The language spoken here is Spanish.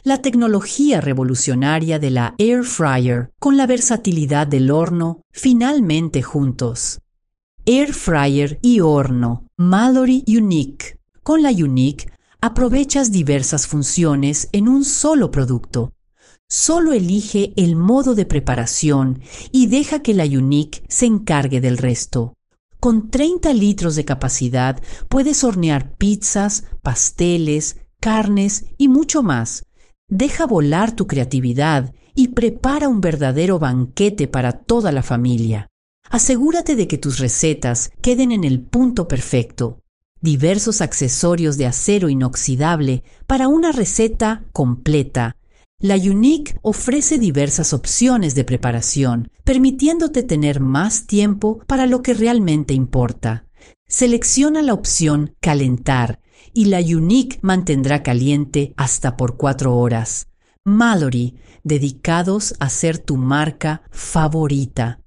La tecnología revolucionaria de la Air Fryer con la versatilidad del horno, finalmente juntos. Air Fryer y horno, Mallory Unique. Con la Unique aprovechas diversas funciones en un solo producto. Solo elige el modo de preparación y deja que la Unique se encargue del resto. Con 30 litros de capacidad puedes hornear pizzas, pasteles, carnes y mucho más. Deja volar tu creatividad y prepara un verdadero banquete para toda la familia. Asegúrate de que tus recetas queden en el punto perfecto. Diversos accesorios de acero inoxidable para una receta completa. La Unique ofrece diversas opciones de preparación, permitiéndote tener más tiempo para lo que realmente importa. Selecciona la opción Calentar y la Unique mantendrá caliente hasta por 4 horas. Mallory, dedicados a ser tu marca favorita.